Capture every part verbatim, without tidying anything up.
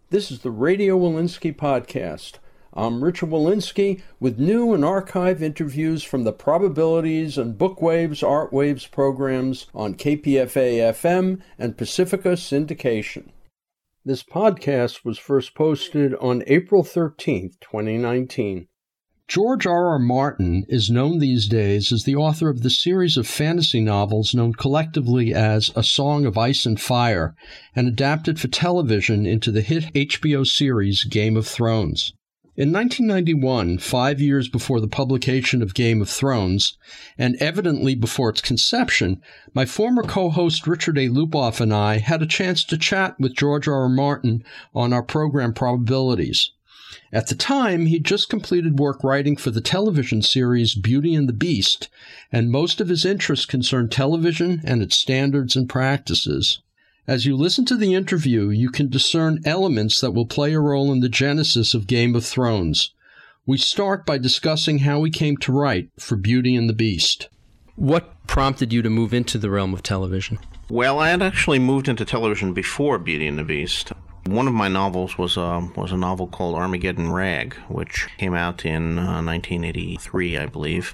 This is the Radio Walensky Podcast. I'm Richard Walensky with new and archive interviews from the Probabilities and Bookwaves Art Waves programs on K P F A F M and Pacifica Syndication. This podcast was first posted on April thirteenth, twenty nineteen. George R. R. Martin is known these days as the author of the series of fantasy novels known collectively as A Song of Ice and Fire, and adapted for television into the hit H B O series Game of Thrones. In nineteen ninety-one, five years before the publication of Game of Thrones, and evidently before its conception, my former co-host Richard A. Lupoff and I had a chance to chat with George R. R. Martin on our program Probabilities. At the time, he'd just completed work writing for the television series Beauty and the Beast, and most of his interests concerned television and its standards and practices. As you listen to the interview, you can discern elements that will play a role in the genesis of Game of Thrones. We start by discussing how he came to write for Beauty and the Beast. What prompted you to move into the realm of television? Well, I had actually moved into television before Beauty and the Beast. One of my novels was a, was a novel called Armageddon Rag, which came out in uh, nineteen eighty-three, I believe,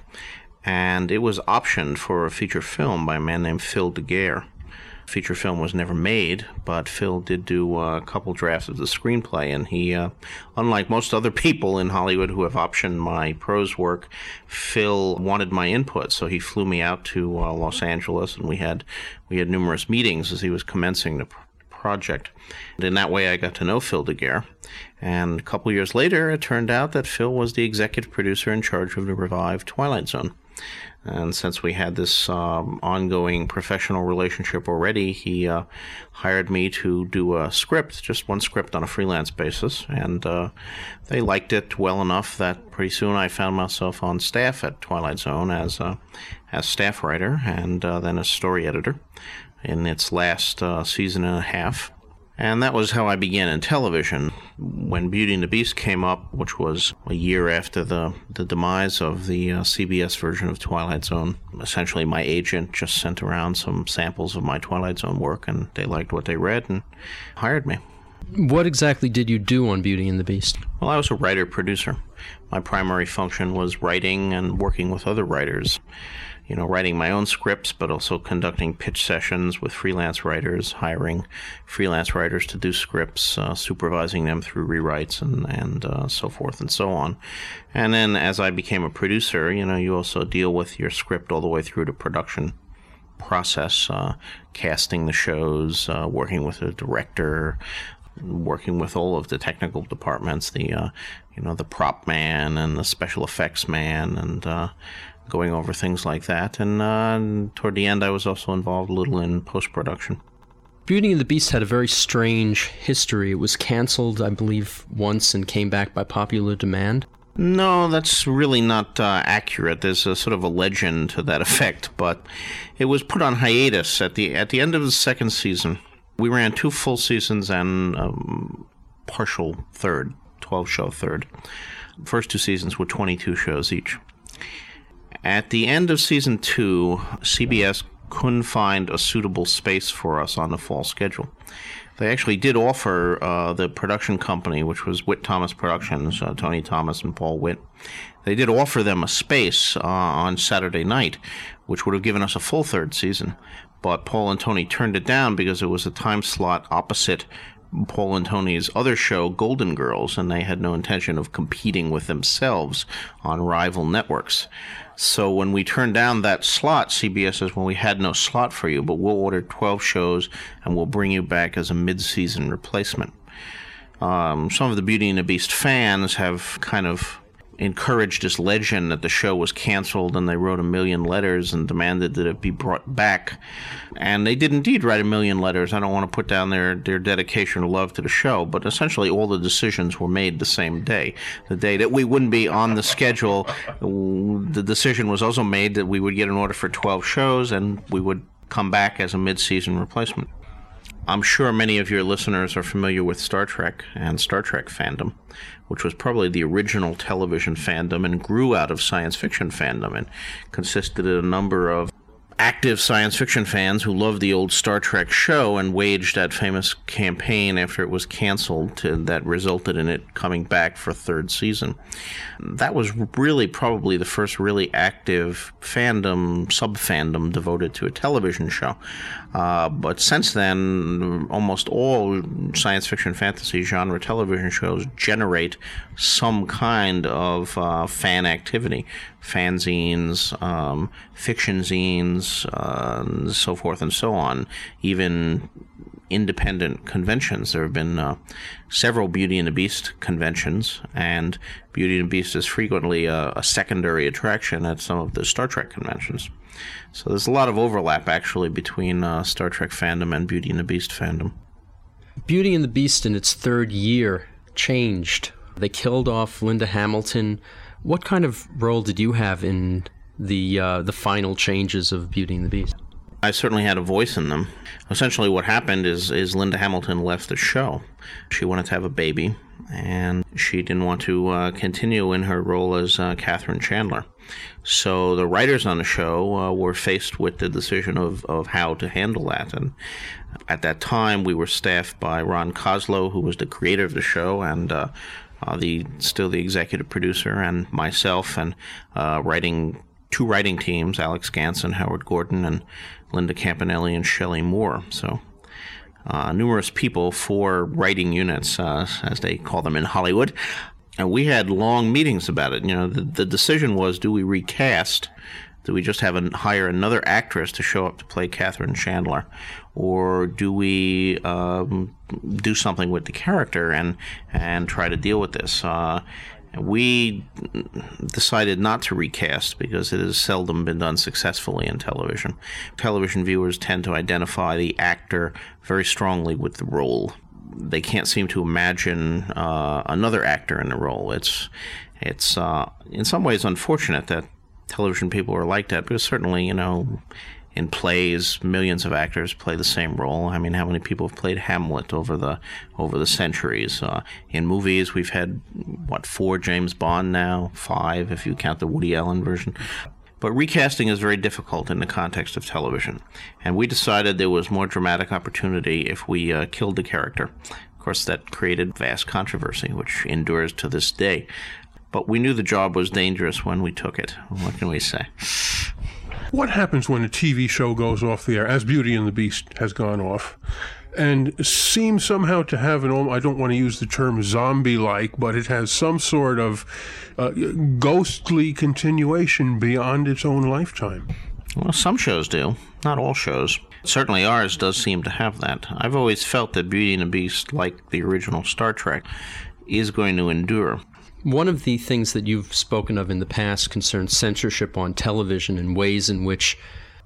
and it was optioned for a feature film by a man named Phil DeGuerre. Feature film was never made, but Phil did do a couple drafts of the screenplay, and he, uh, unlike most other people in Hollywood who have optioned my prose work, Phil wanted my input, so he flew me out to uh, Los Angeles, and we had we had numerous meetings as he was commencing the project. And in that way, I got to know Phil DeGuerre. And a couple years later, it turned out that Phil was the executive producer in charge of the revived Twilight Zone. And since we had this um, ongoing professional relationship already, he uh, hired me to do a script, just one script on a freelance basis. And uh, they liked it well enough that pretty soon I found myself on staff at Twilight Zone as a as staff writer and uh, then as story editor in its last uh, season and a half. And that was how I began in television. When Beauty and the Beast came up, which was a year after the, the demise of the uh, C B S version of Twilight Zone, essentially my agent just sent around some samples of my Twilight Zone work, and they liked what they read and hired me. What exactly did you do on Beauty and the Beast? Well, I was a writer-producer. My primary function was writing and working with other writers. You know, writing my own scripts, but also conducting pitch sessions with freelance writers, hiring freelance writers to do scripts, uh, supervising them through rewrites and, and uh, so forth and so on. And then as I became a producer, you know, you also deal with your script all the way through to production process, uh, casting the shows, uh, working with a director, working with all of the technical departments, the, uh, you know, the prop man and the special effects man, and uh, going over things like that. And uh, toward the end, I was also involved a little in post-production. Beauty and the Beast had a very strange history. It was canceled, I believe, once and came back by popular demand. No, that's really not uh, accurate. There's a sort of a legend to that effect, but it was put on hiatus at the at the end of the second season. We ran two full seasons and um, partial third, twelve-show third. The first two seasons were twenty-two shows each. At the end of season two, C B S couldn't find a suitable space for us on the fall schedule. They actually did offer uh, the production company, which was Witt Thomas Productions, uh, Tony Thomas and Paul Witt. They did offer them a space uh, on Saturday night, which would have given us a full third season. But Paul and Tony turned it down because it was a time slot opposite Paul and Tony's other show, Golden Girls, and they had no intention of competing with themselves on rival networks. So when we turned down that slot, C B S says, well, we had no slot for you, but we'll order twelve shows and we'll bring you back as a mid-season replacement. Um, some of the Beauty and the Beast fans have kind of encouraged this legend that the show was canceled, and they wrote a million letters and demanded that it be brought back. And they did indeed write a million letters. I don't want to put down their, their dedication or love to the show, but essentially all the decisions were made the same day. The day that we wouldn't be on the schedule, the decision was also made that we would get an order for twelve shows and we would come back as a mid-season replacement. I'm sure many of your listeners are familiar with Star Trek and Star Trek fandom, which was probably the original television fandom and grew out of science fiction fandom and consisted of a number of active science fiction fans who loved the old Star Trek show and waged that famous campaign after it was canceled to, that resulted in it coming back for a third season. That was really probably the first really active fandom, sub-fandom devoted to a television show. Uh, but since then, almost all science fiction fantasy genre television shows generate some kind of uh, fan activity. Fanzines, um, fiction zines, uh, and so forth and so on, even independent conventions. There have been uh, several Beauty and the Beast conventions, and Beauty and the Beast is frequently a, a secondary attraction at some of the Star Trek conventions. So there's a lot of overlap, actually, between uh, Star Trek fandom and Beauty and the Beast fandom. Beauty and the Beast in its third year changed. They killed off Linda Hamilton. What kind of role did you have in the uh, the final changes of Beauty and the Beast? I certainly had a voice in them. Essentially what happened is, is Linda Hamilton left the show. She wanted to have a baby, and she didn't want to uh, continue in her role as uh, Catherine Chandler. So the writers on the show uh, were faced with the decision of, of how to handle that. And at that time, we were staffed by Ron Koslow, who was the creator of the show, and uh, uh, the still the executive producer, and myself, and uh, writing two writing teams, Alex Ganson, Howard Gordon, and Linda Campanelli and Shelley Moore. So uh, numerous people, four writing units, uh, as they call them in Hollywood. And we had long meetings about it. You know, the, the decision was, do we recast? Do we just have a, hire another actress to show up to play Catherine Chandler? Or do we um, do something with the character and and try to deal with this? Uh, we decided not to recast because it has seldom been done successfully in television. Television viewers tend to identify the actor very strongly with the role. They can't seem to imagine uh, another actor in the role. It's it's uh, in some ways unfortunate that television people are like that, because certainly, you know, in plays, millions of actors play the same role. I mean, how many people have played Hamlet over the over the centuries? Uh, in movies, we've had, what, four James Bond now? Five, if you count the Woody Allen version. But recasting is very difficult in the context of television. And we decided there was more dramatic opportunity if we uh, killed the character. Of course, that created vast controversy, which endures to this day. But we knew the job was dangerous when we took it. What can we say? What happens when a T V show goes off the air, as Beauty and the Beast has gone off, and seems somehow to have an, I don't want to use the term zombie-like, but it has some sort of uh, ghostly continuation beyond its own lifetime? Well, some shows do. Not all shows. Certainly ours does seem to have that. I've always felt that Beauty and the Beast, like the original Star Trek, is going to endure. One of the things that you've spoken of in the past concerns censorship on television and ways in which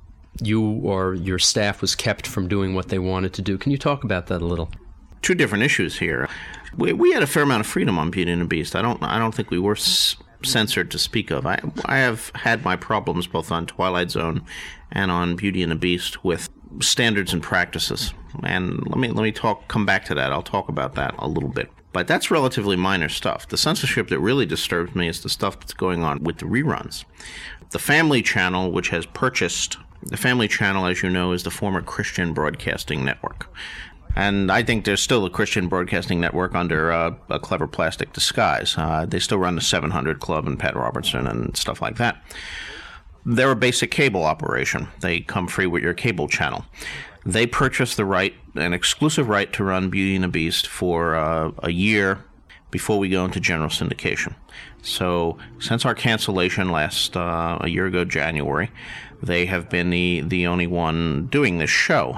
you or your staff was kept from doing what they wanted to do. Can you talk about that a little? Two different issues here. We, we had a fair amount of freedom on Beauty and the Beast. I don't I don't think we were s- censored to speak of. I, I have had my problems both on Twilight Zone and on Beauty and the Beast with standards and practices. And let me let me talk come back to that. I'll talk about that a little bit. But that's relatively minor stuff. The censorship that really disturbs me is the stuff that's going on with the reruns. The Family Channel, which has purchased... The Family Channel, as you know, is the former Christian Broadcasting Network. And I think there's still a Christian Broadcasting Network under uh, a clever plastic disguise. Uh, they still run the seven hundred Club and Pat Robertson and stuff like that. They're a basic cable operation. They come free with your cable channel. They purchased the right, an exclusive right to run Beauty and the Beast for uh, a year before we go into general syndication. So since our cancellation last uh, a year ago, January, they have been the, the only one doing this show.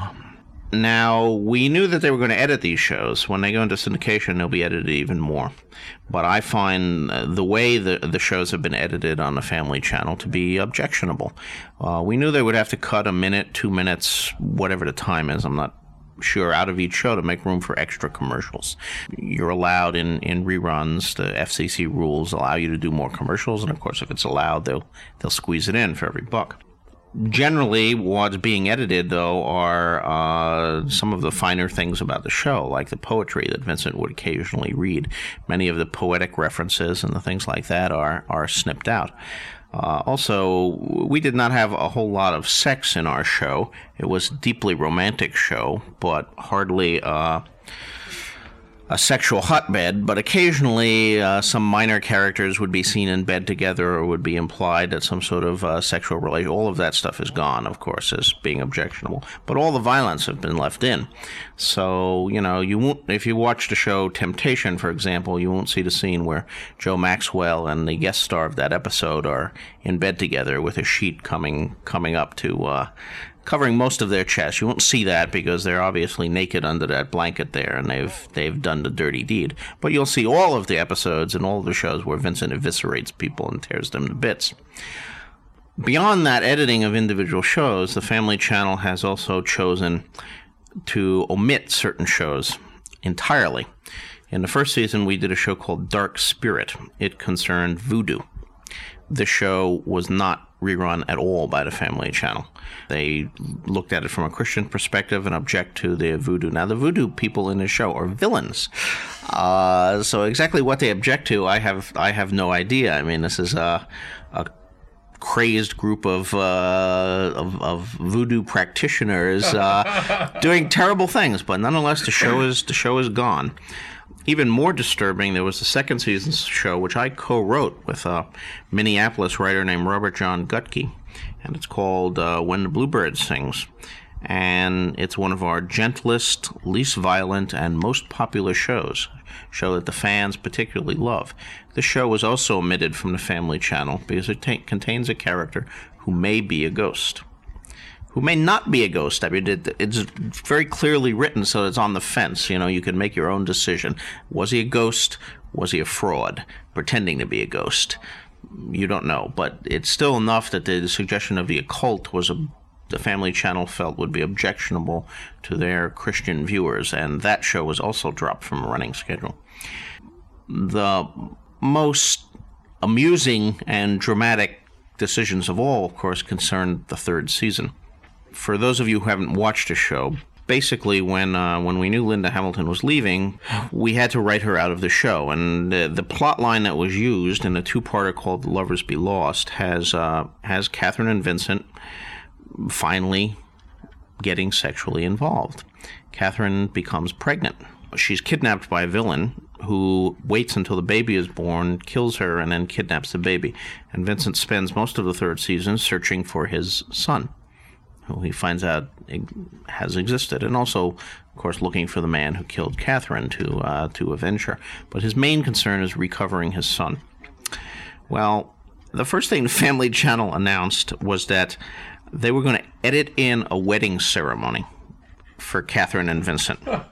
Now, we knew that they were going to edit these shows. When they go into syndication, they'll be edited even more. But I find the way the, the shows have been edited on the Family Channel to be objectionable. Uh, we knew they would have to cut a minute, two minutes, whatever the time is, I'm not sure, out of each show to make room for extra commercials. You're allowed in, in reruns, the F C C rules allow you to do more commercials, and of course if it's allowed, they'll they'll squeeze it in for every buck. Generally, what's being edited, though, are uh, some of the finer things about the show, like the poetry that Vincent would occasionally read. Many of the poetic references and the things like that are, are snipped out. Uh, also, we did not have a whole lot of sex in our show. It was a deeply romantic show, but hardly uh, a sexual hotbed. But occasionally, uh, some minor characters would be seen in bed together, or would be implied that some sort of uh, sexual relation. All of that stuff is gone, of course, as being objectionable. But all the violence have been left in. So, you know, you won't, if you watch the show Temptation, for example, you won't see the scene where Joe Maxwell and the guest star of that episode are in bed together with a sheet coming coming up to, uh, covering most of their chest. You won't see that because they're obviously naked under that blanket there, and they've they've done the dirty deed. But you'll see all of the episodes and all of the shows where Vincent eviscerates people and tears them to bits. Beyond that editing of individual shows, the Family Channel has also chosen to omit certain shows entirely. In the first season, we did a show called Dark Spirit. It concerned voodoo. The show was not rerun at all by the Family Channel. They looked at it from a Christian perspective and object to the voodoo. Now, the voodoo people in the show are villains. Uh, so exactly what they object to, I have I have no idea. I mean, this is a, a crazed group of, uh, of of voodoo practitioners uh, doing terrible things, but nonetheless, the show is the show is gone. Even more disturbing, there was the second season's show, which I co-wrote with a Minneapolis writer named Robert John Gutke, and it's called uh, When the Bluebird Sings. And it's one of our gentlest, least violent, and most popular shows, a show that the fans particularly love. The show was also omitted from the Family Channel because it t- contains a character who may be a ghost. Who may not be a ghost. I mean, it, it's very clearly written so it's on the fence. You know, you can make your own decision. Was he a ghost? Was he a fraud? Pretending to be a ghost? You don't know. But it's still enough that the suggestion of the occult was a, the Family Channel felt would be objectionable to their Christian viewers, and that show was also dropped from a running schedule. The most amusing and dramatic decisions of all, of course, concerned the third season. For those of you who haven't watched the show, basically when uh, when we knew Linda Hamilton was leaving, we had to write her out of the show. And the, the plot line that was used in the two-parter called Lovers Be Lost has uh, has Catherine and Vincent finally getting sexually involved. Catherine becomes pregnant. She's kidnapped by a villain who waits until the baby is born, kills her, and then kidnaps the baby. And Vincent spends most of the third season searching for his son, who he finds out has existed, and also, of course, looking for the man who killed Catherine to uh, to avenge her. But his main concern is recovering his son. Well, the first thing the Family Channel announced was that they were going to edit in a wedding ceremony for Catherine and Vincent, uh,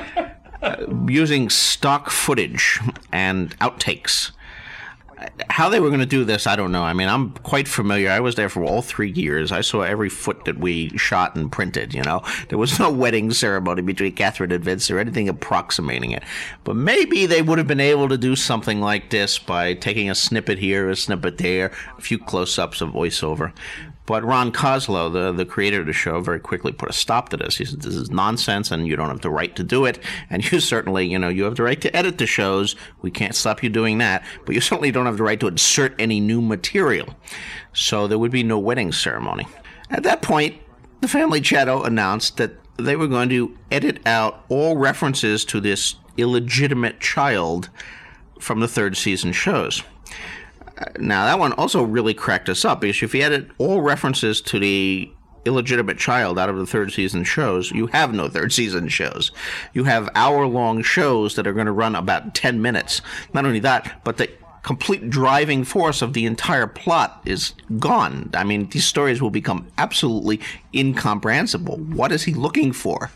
using stock footage and outtakes. How they were going to do this, I don't know. I mean, I'm quite familiar. I was there for all three years. I saw every foot that we shot and printed, you know. There was no wedding ceremony between Catherine and Vince or anything approximating it. But maybe they would have been able to do something like this by taking a snippet here, a snippet there, a few close-ups of voiceover. But Ron Koslow, the, the creator of the show, very quickly put a stop to this. He said, this is nonsense, and you don't have the right to do it. And you certainly, you know, you have the right to edit the shows. We can't stop you doing that. But you certainly don't have the right to insert any new material. So there would be no wedding ceremony. At that point, the Family Channel announced that they were going to edit out all references to this illegitimate child from the third season shows. Now, that one also really cracked us up, because if you edit all references to the illegitimate child out of the third season shows, you have no third season shows. You have hour-long shows that are going to run about ten minutes. Not only that, but the complete driving force of the entire plot is gone. I mean, these stories will become absolutely incomprehensible. What is he looking for?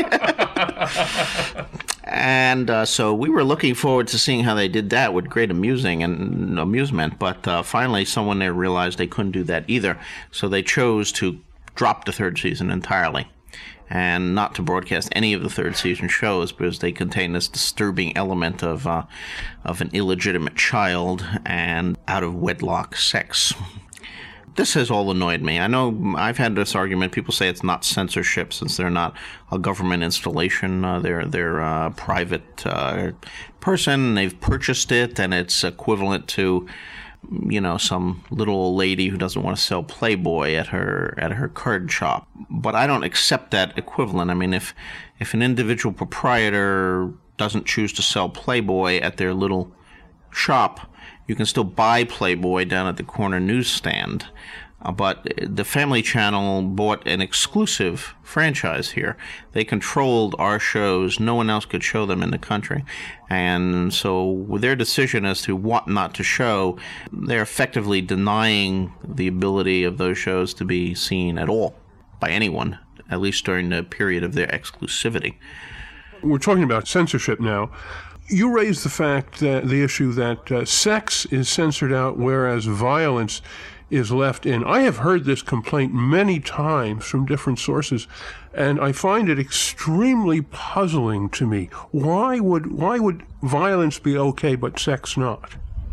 And uh, so we were looking forward to seeing how they did that with great amusing and amusement. But uh, finally, someone there realized they couldn't do that either. So they chose to drop the third season entirely and not to broadcast any of the third season shows, because they contain this disturbing element of uh, of an illegitimate child and out of wedlock sex. This has all annoyed me. I know I've had this argument. People say it's not censorship since they're not a government installation. Uh, they're they're a private uh, person. They've purchased it, and it's equivalent to you know, some little old lady who doesn't want to sell Playboy at her at her card shop. But I don't accept that equivalent. I mean, if if an individual proprietor doesn't choose to sell Playboy at their little shop, you can still buy Playboy down at the corner newsstand. Uh, but the Family Channel bought an exclusive franchise here. They controlled our shows. No one else could show them in the country. And so with their decision as to what not to show, they're effectively denying the ability of those shows to be seen at all by anyone, at least during the period of their exclusivity. We're talking about censorship now. You raised the fact that the issue that uh, sex is censored out, whereas violence is left in. I have heard this complaint many times from different sources, and I find it extremely puzzling to me. Why would why would violence be okay but sex not?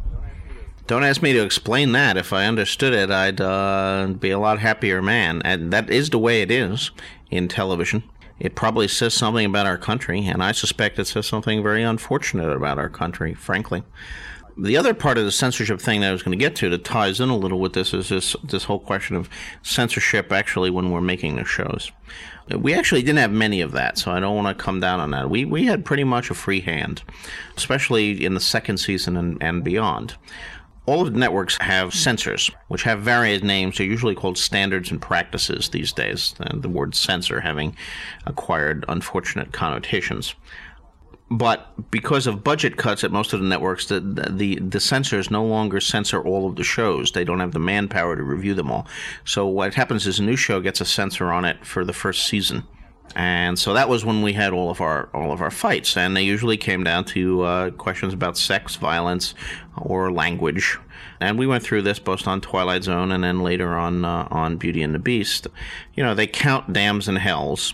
Don't ask me to explain that. If I understood it, I'd uh, be a lot happier man. And that is the way it is in television. It probably says something about our country, and I suspect it says something very unfortunate about our country, frankly. The other part of the censorship thing that I was going to get to that ties in a little with this is this this whole question of censorship actually when we're making the shows. We actually didn't have many of that, so I don't want to come down on that. We we had pretty much a free hand, especially in the second season and, and beyond. All of the networks have censors, which have various names. They're usually called standards and practices these days, and the word censor having acquired unfortunate connotations. But because of budget cuts at most of the networks, the, the the censors no longer censor all of the shows. They don't have the manpower to review them all. So what happens is a new show gets a censor on it for the first season. And so that was when we had all of our all of our fights, and they usually came down to uh, questions about sex, violence, or language. And we went through this both on Twilight Zone and then later on uh, on Beauty and the Beast. You know, they count dams and hells.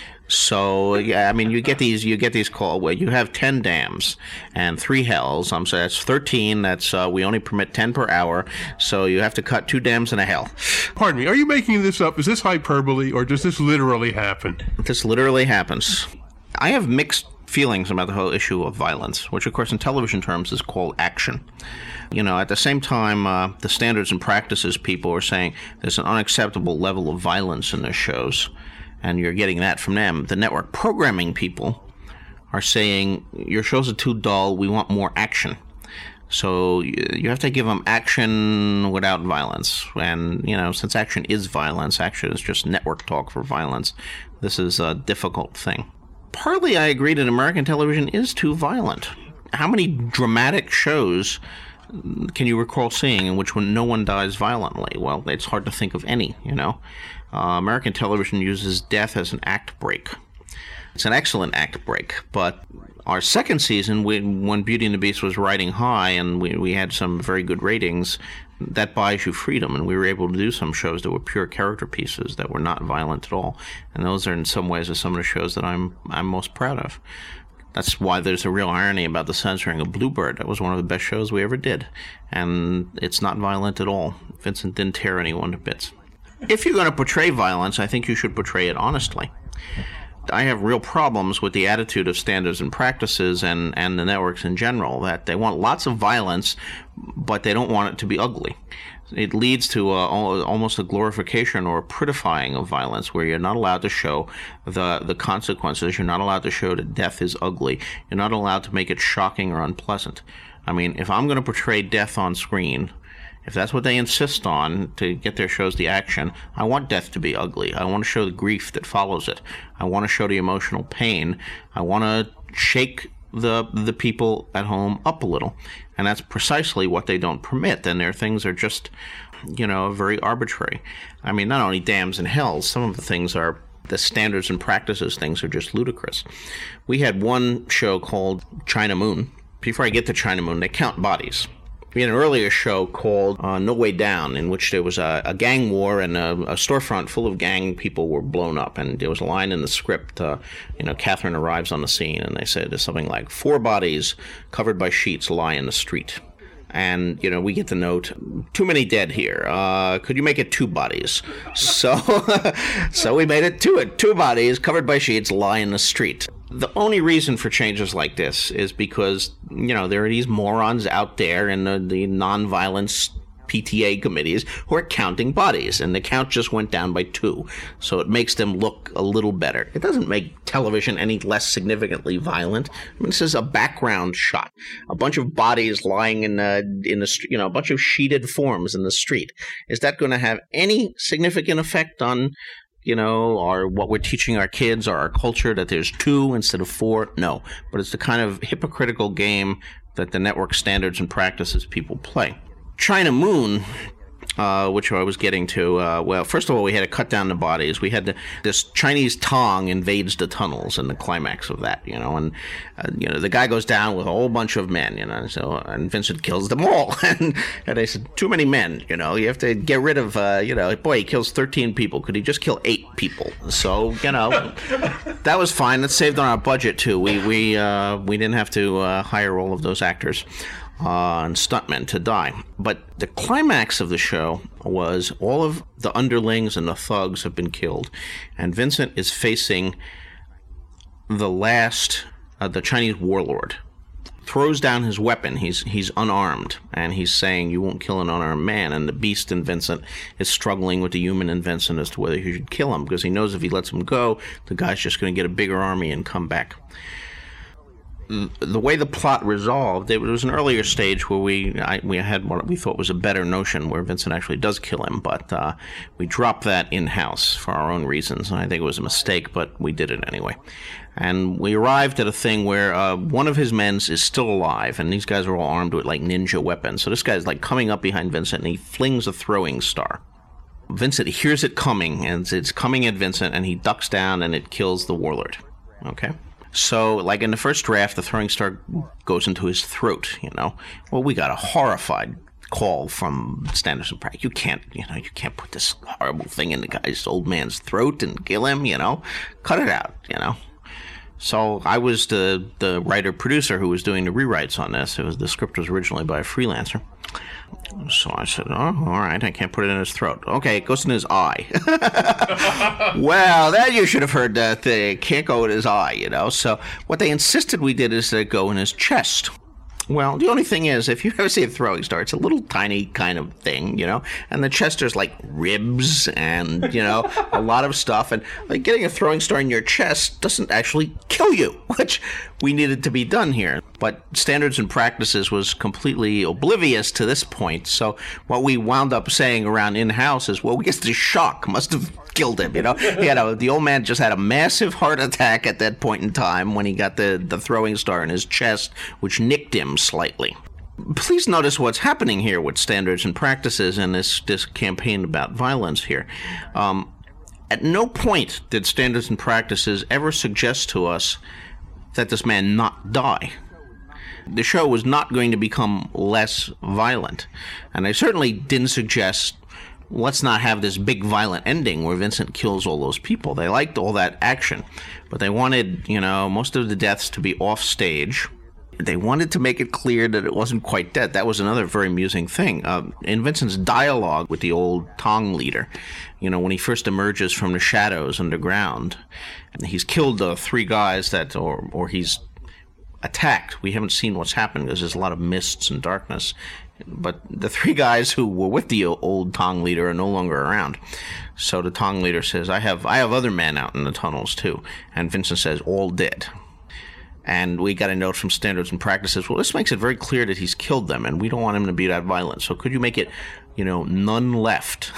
So yeah, I mean, you get these you get these call where you have ten dams and three hells. I'm um, so that's thirteen. That's uh, we only permit ten per hour. So you have to cut two dams and a hell. Pardon me. Are you making this up? Is this hyperbole, or does this literally happen? This literally happens. I have mixed feelings about the whole issue of violence, which of course in television terms is called action. You know, at the same time, uh, the standards and practices people are saying there's an unacceptable level of violence in their shows. And you're getting that from them. The network programming people are saying, your shows are too dull, we want more action. So you have to give them action without violence. And, you know, since action is violence, action is just network talk for violence, this is a difficult thing. Partly I agree that American television is too violent. How many dramatic shows can you recall seeing in which when no one dies violently? Well, it's hard to think of any, you know. Uh, American television uses death as an act break. It's an excellent act break, but our second season, we, when Beauty and the Beast was riding high and we, we had some very good ratings, that buys you freedom, and we were able to do some shows that were pure character pieces that were not violent at all. And those are in some ways are some of the shows that I'm I'm most proud of. That's why there's a real irony about the censoring of Bluebird. That was one of the best shows we ever did, and it's not violent at all. Vincent didn't tear anyone to bits. If you're going to portray violence, I think you should portray it honestly. I have real problems with the attitude of standards and practices and, and the networks in general, that they want lots of violence, but they don't want it to be ugly. It leads to a, almost a glorification or a prettifying of violence, where you're not allowed to show the, the consequences. You're not allowed to show that death is ugly. You're not allowed to make it shocking or unpleasant. I mean, if I'm going to portray death on screen, if that's what they insist on to get their shows the action, I want death to be ugly. I want to show the grief that follows it. I want to show the emotional pain. I want to shake the the people at home up a little. And that's precisely what they don't permit. And their things are just, you know, very arbitrary. I mean, not only dams and hells, some of the things are, the standards and practices things are just ludicrous. We had one show called China Moon. Before I get to China Moon, they count bodies. We had an earlier show called uh, No Way Down, in which there was a, a gang war and a, a storefront full of gang people were blown up. And there was a line in the script, uh, you know, Catherine arrives on the scene, and they said there's something like, four bodies covered by sheets lie in the street. And, you know, we get the note, too many dead here. Uh, could you make it two bodies? So so we made it two, two bodies covered by sheets lie in the street. The only reason for changes like this is because, you know, there are these morons out there in the, the nonviolence P T A committees who are counting bodies, and the count just went down by two. So it makes them look a little better. It doesn't make television any less significantly violent. I mean, this is a background shot. A bunch of bodies lying in the, in the street, you know, a bunch of sheeted forms in the street. Is that going to have any significant effect on, you know, or what we're teaching our kids or our culture, that there's two instead of four? No. But it's the kind of hypocritical game that the network standards and practices people play. China Moon, uh, which I was getting to, uh, well, first of all, we had to cut down the bodies. We had to, this Chinese Tong invades the tunnels in the climax of that, you know, and, uh, you know, the guy goes down with a whole bunch of men, you know, so, and Vincent kills them all. and, and I said, too many men, you know, you have to get rid of, uh, you know, boy, he kills thirteen people. Could he just kill eight people? So, you know, that was fine. That saved on our budget, too. We, we, uh, we didn't have to uh, hire all of those actors. Uh, and stuntmen to die. But the climax of the show was all of the underlings and the thugs have been killed, and Vincent is facing the last, uh, the Chinese warlord. Throws down his weapon. He's he's unarmed, and he's saying, "You won't kill an unarmed man." And the beast in Vincent is struggling with the human in Vincent as to whether he should kill him, because he knows if he lets him go, the guy's just going to get a bigger army and come back. The way the plot resolved, it was an earlier stage where we I, we had what we thought was a better notion, where Vincent actually does kill him, but uh, we dropped that in-house for our own reasons, and I think it was a mistake, but we did it anyway. And we arrived at a thing where uh, one of his men is still alive, and these guys are all armed with like ninja weapons. So this guy's like coming up behind Vincent, and he flings a throwing star. Vincent hears it coming, and it's coming at Vincent, and he ducks down, and it kills the warlord. Okay? So, like in the first draft, the throwing star goes into his throat, you know. Well, we got a horrified call from Standards and Practice. You can't, you know, you can't put this horrible thing in the guy's old man's throat and kill him, you know. Cut it out, you know. So I was the, the writer-producer who was doing the rewrites on this. It was, the script was originally by a freelancer. So I said, oh, all right, I can't put it in his throat. Okay, it goes in his eye. Well, then you should have heard that they can't go in his eye, you know. So what they insisted we did is that it go in his chest. Well, the only thing is, if you ever see a throwing star, it's a little tiny kind of thing, you know, and the chest there's like ribs and, you know, a lot of stuff. And like getting a throwing star in your chest doesn't actually kill you, which we needed to be done here. But Standards and Practices was completely oblivious to this point. So what we wound up saying around in-house is, well, we guess the shock must have killed him, you know. He had a, the old man just had a massive heart attack at that point in time when he got the, the throwing star in his chest, which nicked him slightly. Please notice what's happening here with Standards and Practices and this, this campaign about violence here. Um, at no point did Standards and Practices ever suggest to us that this man not die. The show was not going to become less violent. And I certainly didn't suggest, let's not have this big violent ending where Vincent kills all those people. They liked all that action, but they wanted, you know, most of the deaths to be off stage. They wanted to make it clear that it wasn't quite dead. That was another very amusing thing. Uh, in Vincent's dialogue with the old Tong leader, you know, when he first emerges from the shadows underground, he's killed the uh, three guys that, or or he's attacked. We haven't seen what's happened because there's a lot of mists and darkness. But the three guys who were with the old Tong leader are no longer around. So the Tong leader says, I have I have other men out in the tunnels too. And Vincent says, all dead. And we got a note from Standards and Practices, well, this makes it very clear that he's killed them, and we don't want him to be that violent. So could you make it, you know, none left?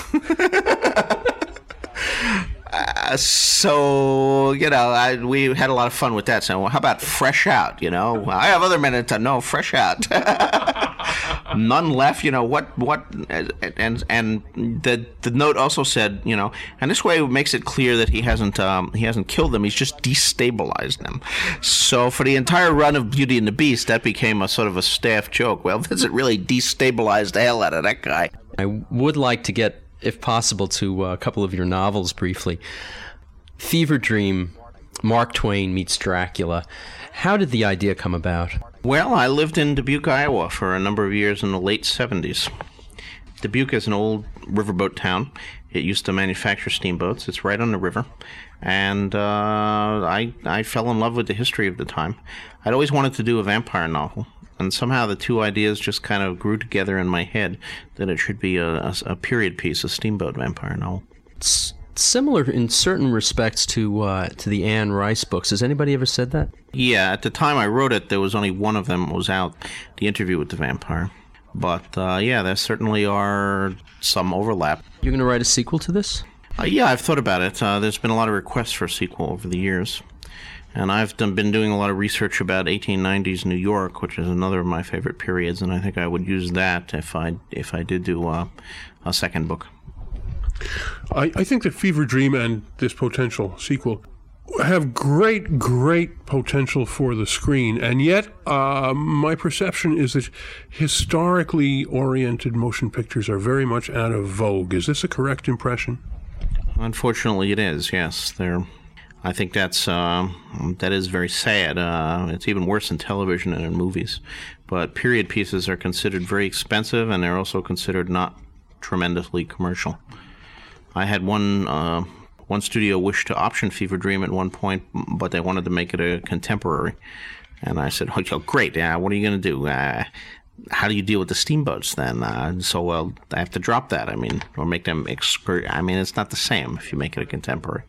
Uh, so, you know, I, we had a lot of fun with that. So, well, how about fresh out, you know? I have other men to no, fresh out. None left, you know, what, what, and and the the note also said, you know, and this way it makes it clear that he hasn't, um, he hasn't killed them, he's just destabilized them. So for the entire run of Beauty and the Beast, that became a sort of a staff joke. Well, Vincent really destabilized the hell out of that guy. I would like to get, if possible, to a couple of your novels briefly. Fever Dream, Mark Twain meets Dracula. How did the idea come about? Well, I lived in Dubuque, Iowa for a number of years in the late seventies. Dubuque is an old riverboat town. It used to manufacture steamboats. It's right on the river. And uh, I I fell in love with the history of the time. I'd always wanted to do a vampire novel. And somehow the two ideas just kind of grew together in my head that it should be a, a, a period piece, a steamboat vampire novel. It's similar in certain respects to uh, to the Anne Rice books. Has anybody ever said that? Yeah, at the time I wrote it, there was only one of them was out, The Interview with the Vampire. But, uh, yeah, there certainly are some overlap. You're going to write a sequel to this? Uh, yeah, I've thought about it. Uh, there's been a lot of requests for a sequel over the years. And I've done, been doing a lot of research about eighteen nineties New York, which is another of my favorite periods, and I think I would use that if I if I did do uh, a second book. I, I think that Fever Dream and this potential sequel have great, great potential for the screen, and yet uh, my perception is that historically oriented motion pictures are very much out of vogue. Is this a correct impression? Unfortunately, it is, yes. They're, I think that's uh, that is very sad. Uh, it's even worse in television and in movies. But period pieces are considered very expensive, and they're also considered not tremendously commercial. I had one uh, one studio wish to option Fever Dream at one point, but they wanted to make it a contemporary. And I said, oh, great, yeah, what are you going to do? Uh, how do you deal with the steamboats then? Uh, so, well, I have to drop that, I mean, or make them, excur- I mean, it's not the same if you make it a contemporary.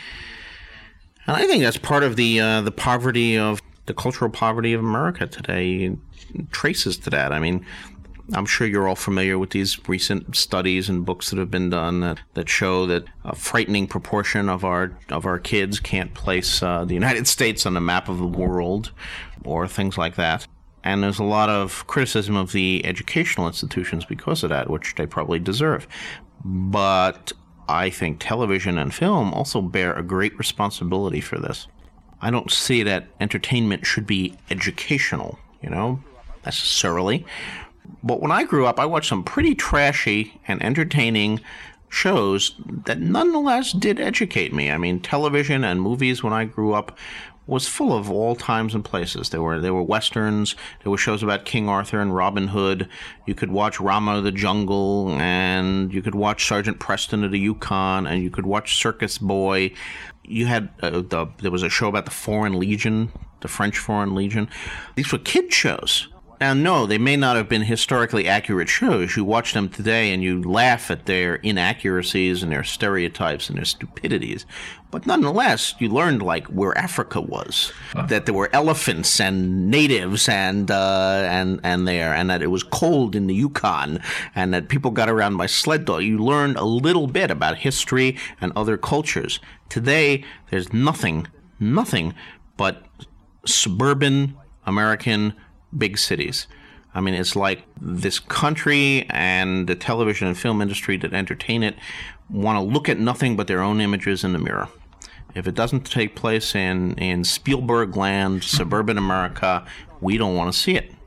And I think that's part of the uh, the poverty of, the cultural poverty of America today, traces to that. I mean, I'm sure you're all familiar with these recent studies and books that have been done that, that show that a frightening proportion of our of our kids can't place uh, the United States on the map of the world, or things like that. And there's a lot of criticism of the educational institutions because of that, which they probably deserve. But I think television and film also bear a great responsibility for this. I don't see that entertainment should be educational, you know, necessarily. But when I grew up, I watched some pretty trashy and entertaining shows that nonetheless did educate me. I mean, television and movies when I grew up was full of all times and places. There were there were westerns, there were shows about King Arthur and Robin Hood. You could watch Rama of the Jungle, and you could watch Sergeant Preston of the Yukon, and you could watch Circus Boy. You had uh, the there was a show about the Foreign Legion, the French Foreign Legion. These were kid shows. Now, no, they may not have been historically accurate shows. You watch them today and you laugh at their inaccuracies and their stereotypes and their stupidities. But nonetheless, you learned, like, where Africa was, that there were elephants and natives and uh, and and there, and that it was cold in the Yukon, and that people got around by sled dog. You learned a little bit about history and other cultures. Today, there's nothing, nothing but suburban American big cities. I mean, it's like this country and the television and film industry that entertain it want to look at nothing but their own images in the mirror. If it doesn't take place in, in Spielberg land, suburban America, we don't want to see it.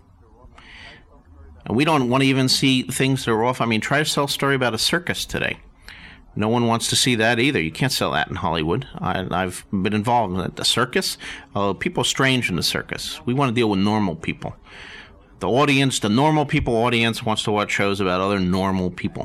And we don't want to even see things that are off. I mean, try to sell a story about a circus today. No one wants to see that either. You can't sell that in Hollywood. I, I've been involved in the circus. Uh, people are strange in the circus. We want to deal with normal people. The audience, the normal people audience, wants to watch shows about other normal people.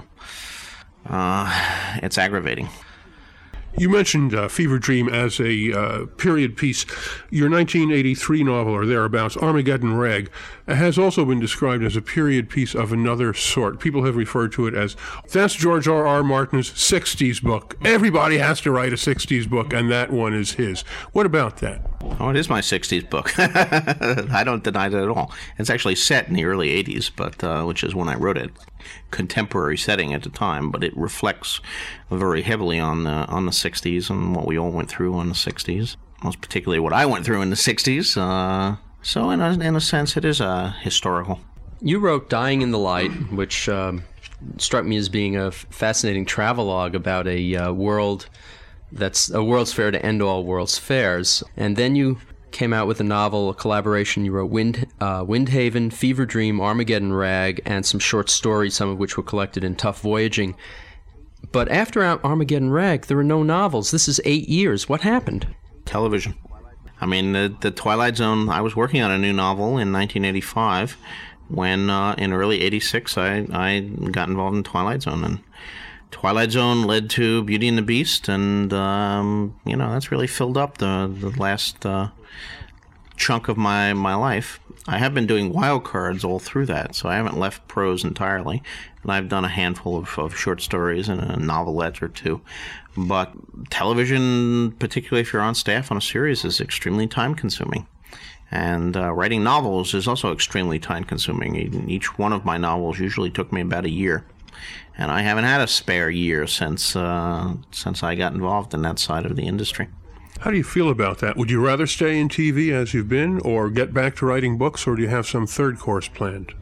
Uh, it's aggravating. You mentioned uh, Fever Dream as a uh, period piece. Your nineteen eighty-three novel, or thereabouts, Armageddon Rag, has also been described as a period piece of another sort. People have referred to it as, that's George R. R. Martin's sixties book. Everybody has to write a sixties book, and that one is his. What about that? Oh, it is my sixties book. I don't deny that at all. It's actually set in the early eighties, but uh, which is when I wrote it. Contemporary setting at the time, but it reflects very heavily on the on the sixties and what we all went through in the sixties. Most particularly what I went through in the sixties. Uh, so in a, in a sense, it is uh, historical. You wrote Dying in the Light, which um, struck me as being a fascinating travelogue about a uh, world that's a World's Fair to end all World's Fairs. And then you came out with a novel, a collaboration. You wrote Wind, uh, Windhaven, Fever Dream, Armageddon Rag, and some short stories, some of which were collected in Tough Voyaging. But after Armageddon Rag, there were no novels. This is eight years. What happened? Television. I mean, the, the Twilight Zone, I was working on a new novel in nineteen eighty-five, when uh, in early eighty-six I, I got involved in Twilight Zone, and Twilight Zone led to Beauty and the Beast, and um, you know, that's really filled up the, the last uh, chunk of my, my life. I have been doing wild cards all through that, so I haven't left prose entirely, and I've done a handful of, of short stories and a novelette or two. But television, particularly if you're on staff on a series, is extremely time-consuming. And uh, writing novels is also extremely time-consuming. Each one of my novels usually took me about a year. And I haven't had a spare year since uh, since I got involved in that side of the industry. How do you feel about that? Would you rather stay in T V as you've been, or get back to writing books, or do you have some third course planned?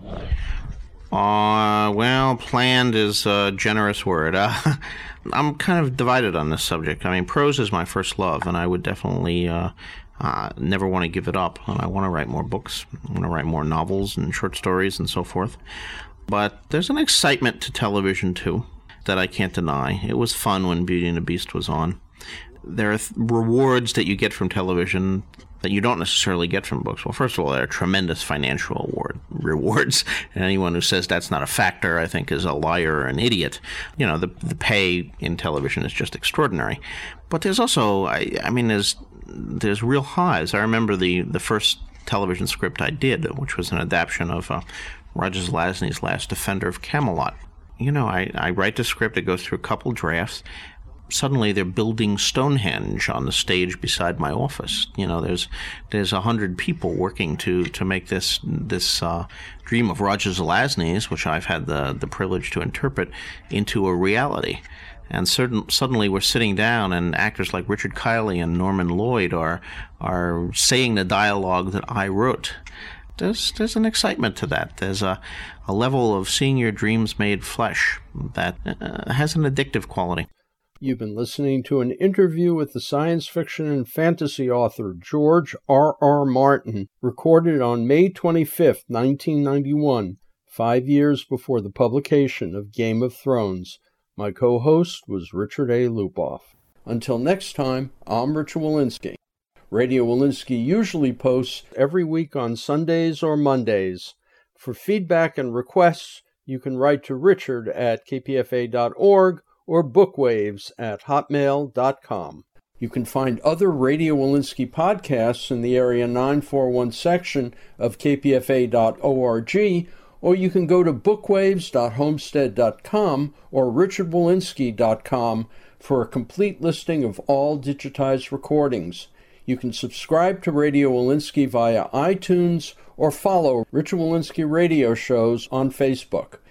Uh, well, planned is a generous word. Uh, I'm kind of divided on this subject. I mean, prose is my first love, and I would definitely uh, uh, never want to give it up. And I want to write more books. I want to write more novels and short stories and so forth. But there's an excitement to television, too, that I can't deny. It was fun when Beauty and the Beast was on. There are th- rewards that you get from television that you don't necessarily get from books. Well, first of all, there are tremendous financial award rewards, and anyone who says that's not a factor, I think, is a liar or an idiot. You know, the the pay in television is just extraordinary. But there's also, I, I mean, there's there's real highs. I remember the, the first television script I did, which was an adaptation of uh, Roger Zelazny's Last Defender of Camelot. You know, I, I write the script, it goes through a couple drafts. Suddenly they're building Stonehenge on the stage beside my office. You know, there's there's a hundred people working to, to make this this uh, dream of Roger Zelazny's, which I've had the, the privilege to interpret, into a reality. And certain, suddenly we're sitting down, and actors like Richard Kiley and Norman Lloyd are are saying the dialogue that I wrote. There's there's an excitement to that. There's a, a level of seeing your dreams made flesh that uh, has an addictive quality. You've been listening to an interview with the science fiction and fantasy author George R R. Martin, recorded on May twenty-fifth, nineteen ninety-one, five years before the publication of Game of Thrones. My co-host was Richard A. Lupoff. Until next time, I'm Richard Walensky. Radio Walensky usually posts every week on Sundays or Mondays. For feedback and requests, you can write to Richard at k p f a dot org or bookwaves at hotmail dot com. You can find other Radio Walensky podcasts in the Area nine forty-one section of k p f a dot org, or you can go to bookwaves dot homestead dot com or richard walensky dot com for a complete listing of all digitized recordings. You can subscribe to Radio Walensky via iTunes or follow Richard Walensky radio shows on Facebook.